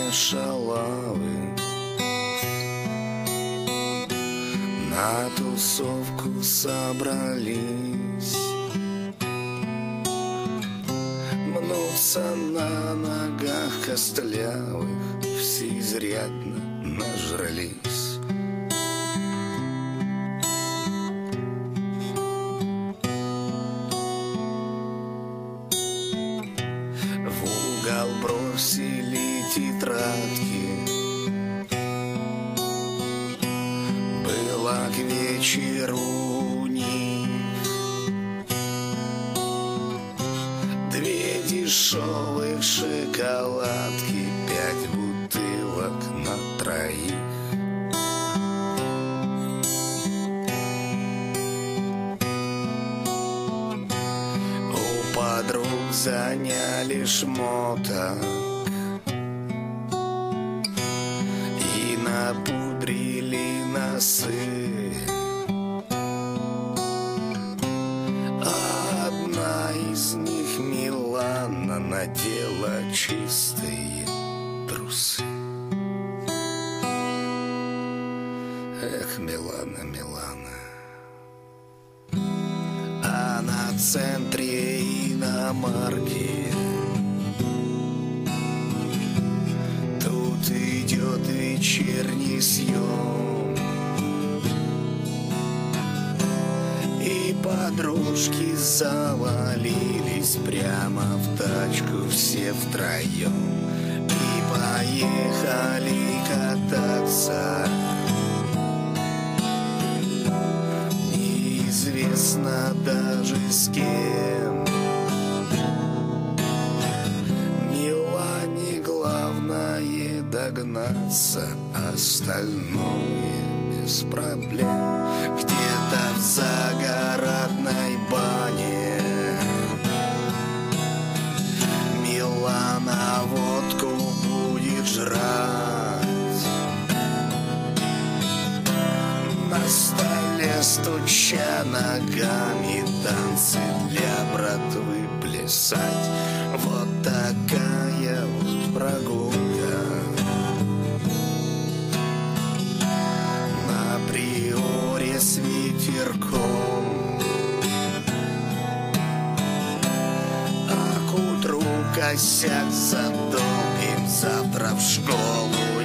шалавы на тусовку собрались, мнутся на ногах костлявых, все изрядно нажрались. В угол бросили тетрадки, было к вечеру у них две дешевых шоколадки, 5 бутылок на троих. У подруг заняли шмоток и напудрили носы. Одна из них, Милана, надела чистые трусы. Эх, Милана, Милана. А на центре иномарки тут идет вечерний съем, и подружки завалились прямо в тачку все втроем и поехали кататься. Неизвестно даже с кем. Милане главное догнаться, остальное без проблем. Где-то в загородной бане Милана водку будет жрать. На столе, стуча ногами, танцы для братвы плясать. Вот такая вот прогулка на приоре с ветерком. А к утру косяк задолбим, завтра в школу